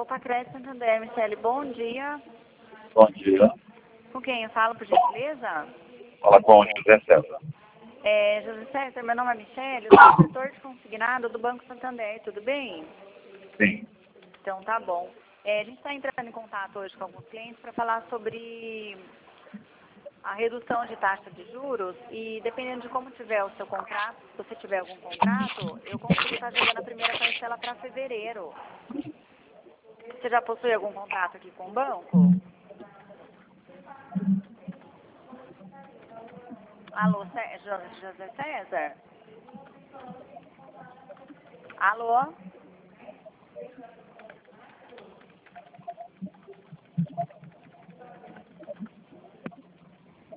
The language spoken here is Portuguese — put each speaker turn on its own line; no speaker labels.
Pacred Santander, Michele, bom dia.
Bom dia.
Com quem eu falo, por gentileza?
Fala com o José César.
José César, meu nome é Michele, eu sou setor de consignado do Banco Santander, tudo bem?
Sim.
Então tá bom. A gente está entrando em contato hoje com alguns clientes para falar sobre a redução de taxa de juros e dependendo de como tiver o seu contrato, se você tiver algum contrato, eu consigo estar jogando a primeira parcela para fevereiro. Você já possui algum contrato aqui com o banco? Alô, José César? Alô?